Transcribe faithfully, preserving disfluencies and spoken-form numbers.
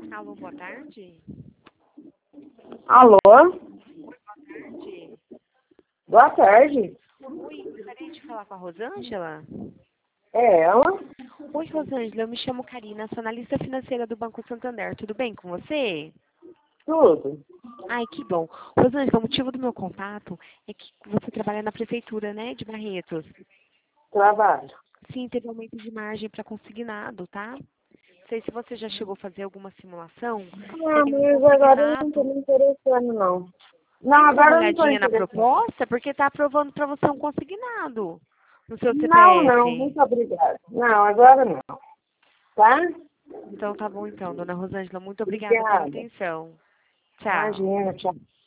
Alô, boa tarde. Alô? Boa tarde. Boa tarde. Oi, gostaria de falar com a Rosângela? É ela? Oi, Rosângela, eu me chamo Karina, sou analista financeira do Banco Santander. Tudo bem com você? Tudo. Ai, que bom. Rosângela, o motivo do meu contato é que você trabalha na prefeitura, né, de Barretos. Trabalho. Sim, teve aumento de margem para consignado, tá? Não sei se você já chegou a fazer alguma simulação. Ah, Tem um mas agora eu não estou consignado. me interessando, não. Não, Deu uma agora eu não estou olhadinha na interessando. proposta, porque está aprovando para você um consignado no seu Não, não, C P F. muito obrigada. Não, agora não. Tá? Então tá bom então, dona Rosângela. Muito obrigada pela Obrigada. atenção. Tchau. Imagina, tchau.